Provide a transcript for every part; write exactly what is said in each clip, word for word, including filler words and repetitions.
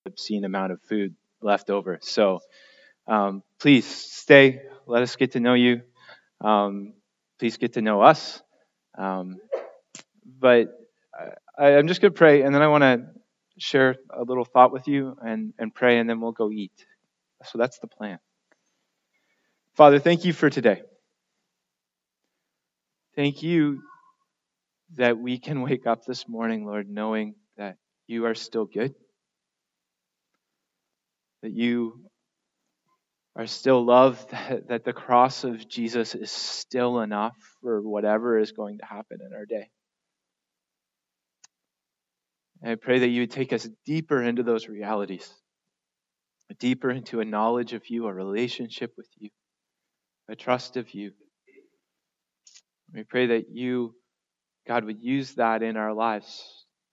obscene amount of food left over. So um, please stay. Let us get to know you. Um, please get to know us. Um, but I, I'm just going to pray, and then I want to share a little thought with you and, and pray, and then we'll go eat. So that's the plan. Father, thank you for today. Thank you that we can wake up this morning, Lord, knowing that you are still good, that you are still love, that, that the cross of Jesus is still enough for whatever is going to happen in our day. And I pray that you would take us deeper into those realities, deeper into a knowledge of you, a relationship with you, a trust of you. We pray that you, God, would use that in our lives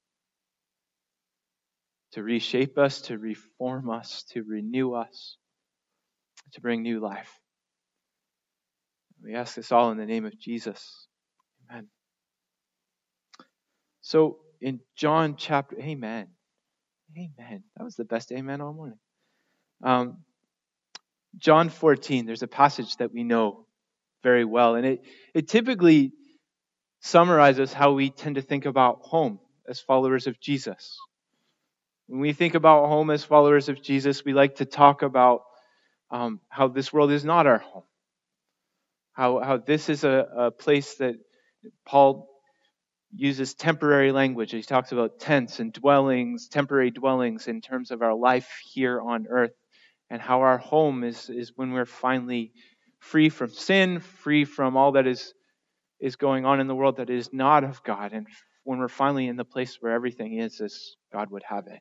to reshape us, to reform us, to renew us, to bring new life. We ask this all in the name of Jesus. Amen. So in John chapter, amen. Amen. That was the best amen all morning. Um, John fourteen, there's a passage that we know very well, and it, it typically summarizes how we tend to think about home as followers of Jesus. When we think about home as followers of Jesus, we like to talk about um, how this world is not our home, how, how this is a, a place that Paul uses temporary language. He talks about tents and dwellings, temporary dwellings in terms of our life here on earth, and how our home is, is when we're finally free from sin, free from all that is, is going on in the world that is not of God, and when we're finally in the place where everything is as God would have it.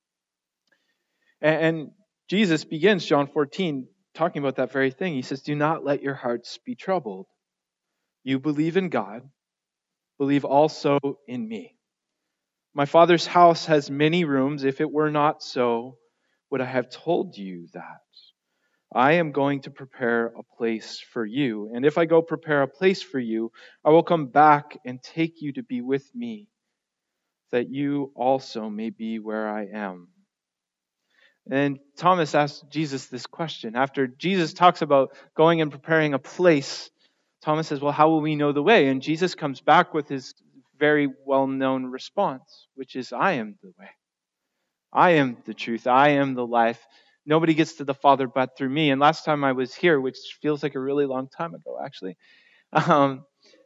And, and Jesus begins John fourteen talking about that very thing. He says, "Do not let your hearts be troubled. You believe in God, believe also in me. My Father's house has many rooms. If it were not so, would I have told you that? I am going to prepare a place for you. And if I go prepare a place for you, I will come back and take you to be with me, that you also may be where I am." And Thomas asked Jesus this question. After Jesus talks about going and preparing a place, Thomas says, "Well, how will we know the way?" And Jesus comes back with his very well-known response, which is, "I am the way. I am the truth. I am the life. Nobody gets to the Father but through me." And last time I was here, which feels like a really long time ago, actually, um,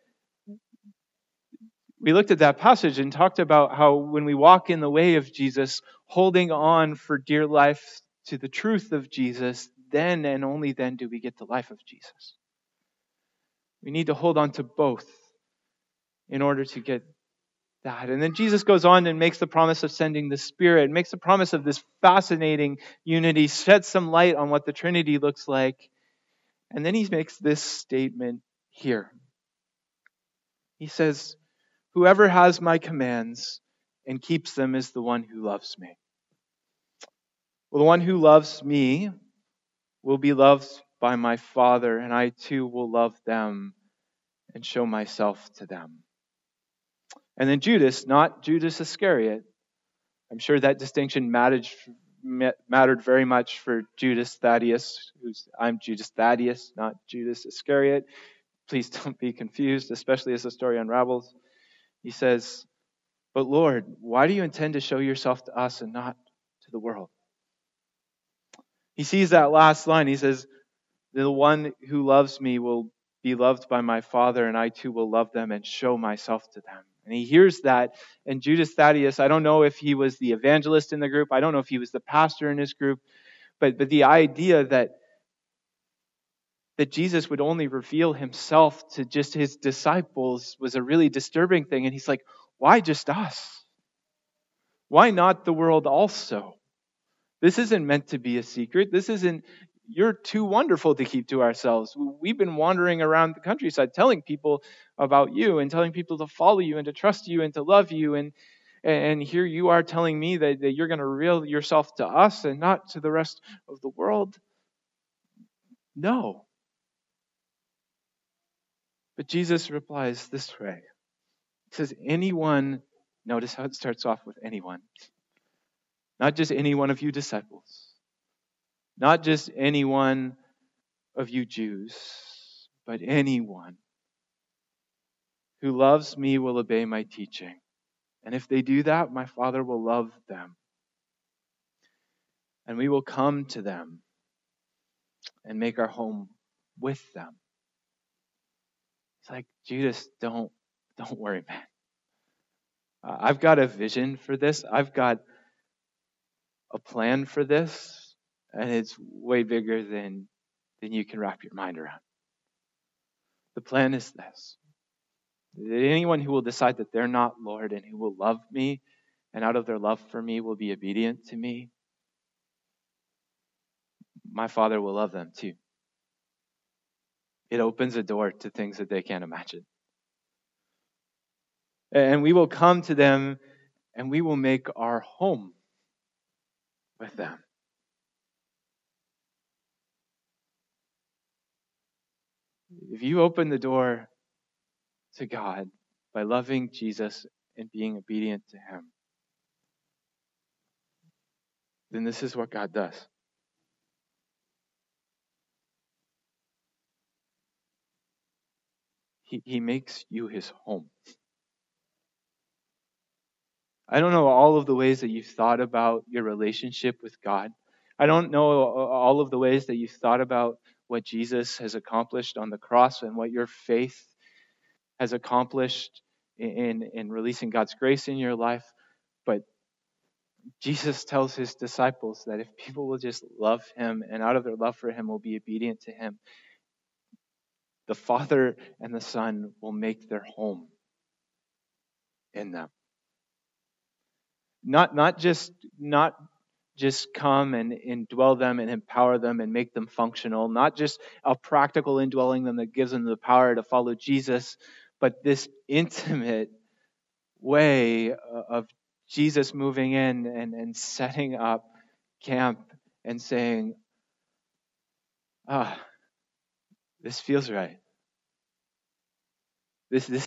we looked at that passage and talked about how when we walk in the way of Jesus, holding on for dear life to the truth of Jesus, then and only then do we get the life of Jesus. We need to hold on to both in order to get that. And then Jesus goes on and makes the promise of sending the Spirit, makes the promise of this fascinating unity, sheds some light on what the Trinity looks like. And then he makes this statement here. He says, "Whoever has my commands and keeps them is the one who loves me. Well, the one who loves me will be loved by my Father, and I too will love them and show myself to them." And then Judas, not Judas Iscariot, I'm sure that distinction mattered, mattered very much for Judas Thaddeus, who's I'm Judas Thaddeus, not Judas Iscariot. Please don't be confused, especially as the story unravels. He says, "But Lord, why do you intend to show yourself to us and not to the world?" He sees that last line. He says, "The one who loves me will be loved by my Father, and I too will love them and show myself to them." And he hears that. And Judas Thaddeus, I don't know if he was the evangelist in the group. I don't know if he was the pastor in his group. But, but the idea that, that Jesus would only reveal himself to just his disciples was a really disturbing thing. And he's like, why just us? Why not the world also? This isn't meant to be a secret. This isn't, you're too wonderful to keep to ourselves. We've been wandering around the countryside telling people about you and telling people to follow you and to trust you and to love you. And, and here you are telling me that, that you're going to reveal yourself to us and not to the rest of the world. No. But Jesus replies this way. He says, anyone, notice how it starts off with anyone. Not just any one of you disciples. Not just any one of you Jews, but anyone who loves me will obey my teaching. And if they do that, my Father will love them. And we will come to them and make our home with them. It's like, Judas, don't, don't worry, man. Uh, I've got a vision for this. I've got a plan for this. And it's way bigger than, than you can wrap your mind around. The plan is this. That anyone who will decide that they're not Lord and who will love me and out of their love for me will be obedient to me, my Father will love them too. It opens a door to things that they can't imagine. And we will come to them and we will make our home with them. If you open the door to God by loving Jesus and being obedient to Him, then this is what God does. He, he makes you His home. I don't know all of the ways that you've thought about your relationship with God. I don't know all of the ways that you've thought about what Jesus has accomplished on the cross and what your faith has accomplished in, in releasing God's grace in your life. But Jesus tells His disciples that if people will just love Him and out of their love for Him will be obedient to Him, the Father and the Son will make their home in them. Not, not just, not just come and indwell them and empower them and make them functional. Not just a practical indwelling them that gives them the power to follow Jesus, but this intimate way of Jesus moving in and, and setting up camp and saying, ah, this feels right. This, this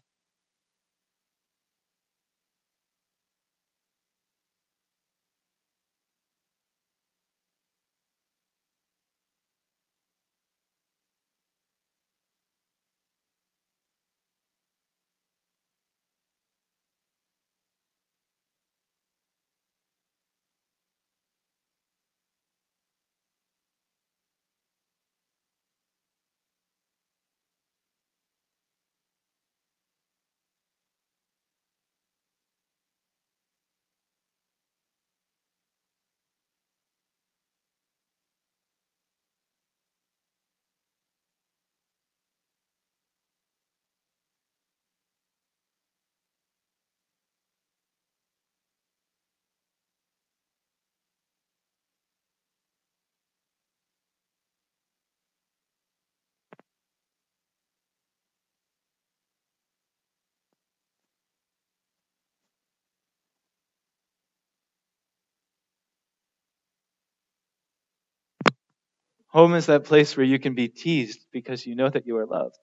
home is that place where you can be teased because you know that you are loved.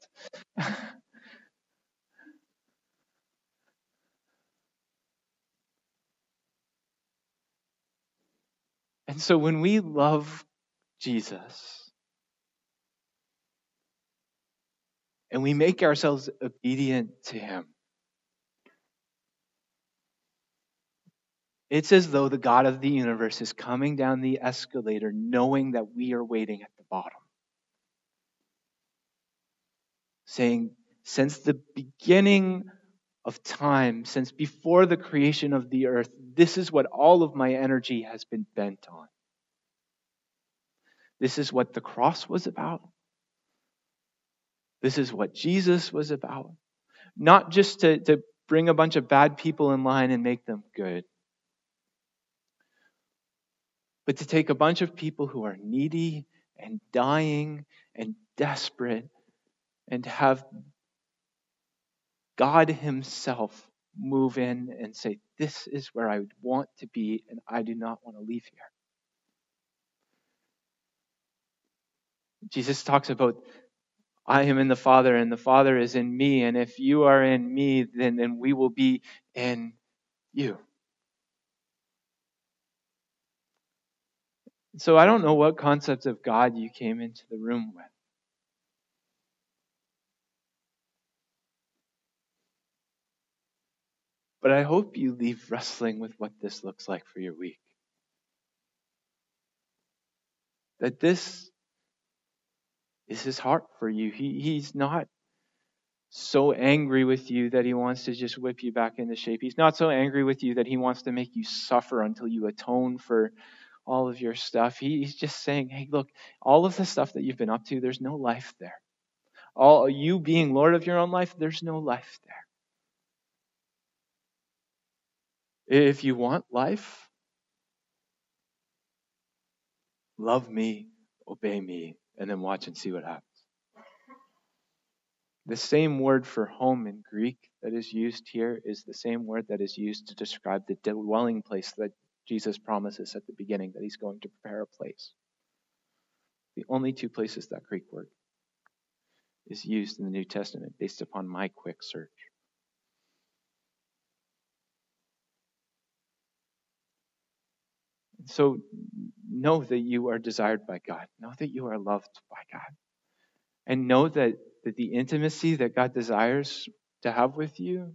And so when we love Jesus and we make ourselves obedient to Him, it's as though the God of the universe is coming down the escalator knowing that we are waiting at the bottom. Saying, since the beginning of time, since before the creation of the earth, this is what all of my energy has been bent on. This is what the cross was about. This is what Jesus was about. Not just to, to bring a bunch of bad people in line and make them good, but to take a bunch of people who are needy and dying and desperate and have God Himself move in and say, this is where I would want to be and I do not want to leave here. Jesus talks about, I am in the Father and the Father is in me, and if you are in me, then, then we will be in you. So I don't know what concept of God you came into the room with. But I hope you leave wrestling with what this looks like for your week. That this is his heart for you. He, he's not so angry with you that he wants to just whip you back into shape. He's not so angry with you that he wants to make you suffer until you atone for all of your stuff. He, he's just saying, hey, look, all of the stuff that you've been up to, there's no life there. All you being Lord of your own life, there's no life there. If you want life, love me, obey me, and then watch and see what happens. The same word for home in Greek that is used here is the same word that is used to describe the dwelling place that Jesus promises at the beginning, that he's going to prepare a place. The only two places that Greek word is used in the New Testament based upon my quick search. So know that you are desired by God. Know that you are loved by God. And know that, that the intimacy that God desires to have with you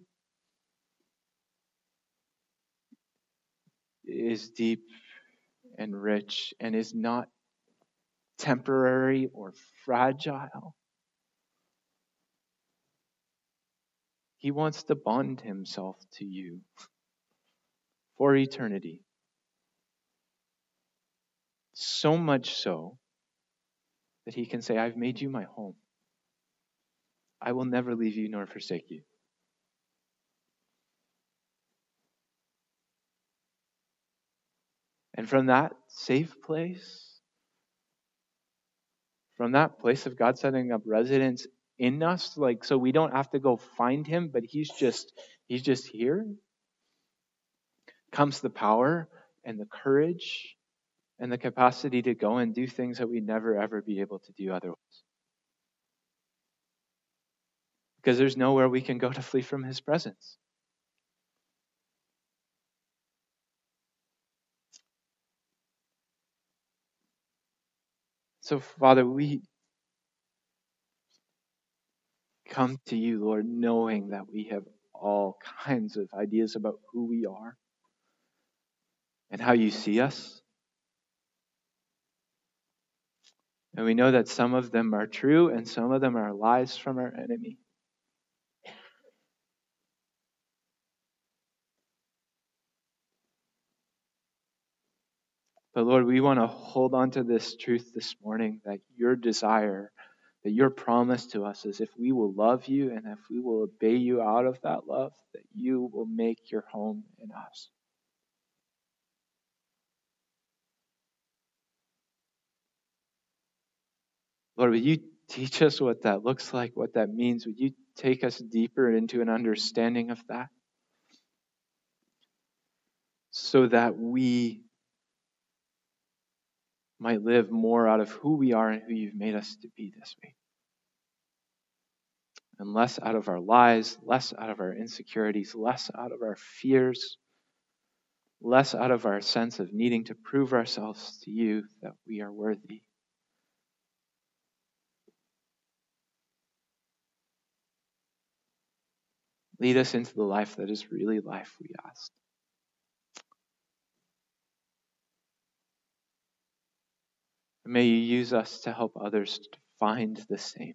is deep and rich and is not temporary or fragile. He wants to bond himself to you for eternity. So much so that he can say, I've made you my home. I will never leave you nor forsake you. And from that safe place, from that place of God setting up residence in us, like so we don't have to go find him, but he's just he's just here, comes the power and the courage and the capacity to go and do things that we'd never ever be able to do otherwise. Because there's nowhere we can go to flee from his presence. So, Father, we come to you, Lord, knowing that we have all kinds of ideas about who we are and how you see us. And we know that some of them are true and some of them are lies from our enemy. But Lord, we want to hold on to this truth this morning, that your desire, that your promise to us is if we will love you and if we will obey you out of that love, that you will make your home in us. Lord, would you teach us what that looks like, what that means? Would you take us deeper into an understanding of that so that we might live more out of who we are and who you've made us to be this week? And less out of our lies, less out of our insecurities, less out of our fears, less out of our sense of needing to prove ourselves to you that we are worthy. Lead us into the life that is really life, we ask. And may you use us to help others to find the same.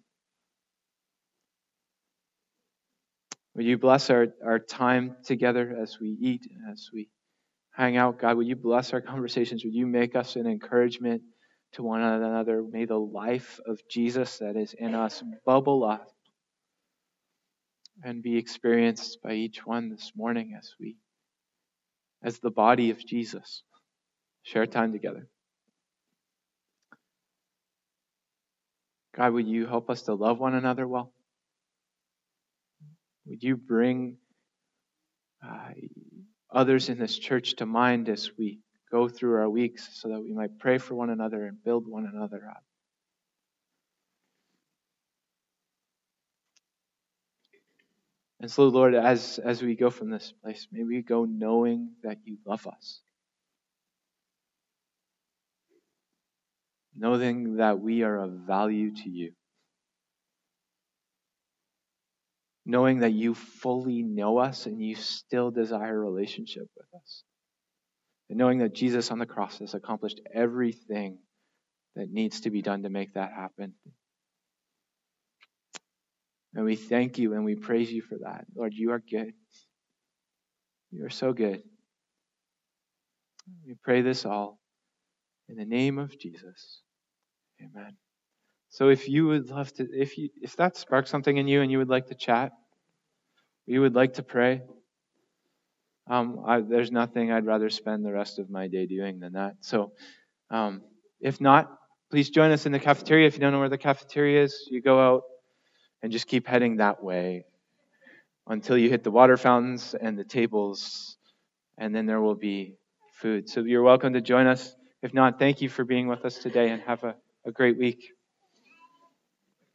Would you bless our, our time together as we eat, as we hang out? God, would you bless our conversations? Would you make us an encouragement to one another? May the life of Jesus that is in us bubble up and be experienced by each one this morning as we, as the body of Jesus, share time together. God, would you help us to love one another well? Would you bring uh, others in this church to mind as we go through our weeks so that we might pray for one another and build one another up? And so, Lord, as, as we go from this place, may we go knowing that you love us. knowing that we are of value to you, knowing that you fully know us and you still desire a relationship with us, and knowing that Jesus on the cross has accomplished everything that needs to be done to make that happen. And we thank you and we praise you for that. Lord, you are good. You are so good. We pray this all in the name of Jesus. Amen. So if you would love to, if you if that sparks something in you and you would like to chat, you would like to pray, um, I, there's nothing I'd rather spend the rest of my day doing than that. So um, if not, please join us in the cafeteria. If you don't know where the cafeteria is, you go out and just keep heading that way until you hit the water fountains and the tables, and then there will be food. So you're welcome to join us. If not, thank you for being with us today and have a, a great week.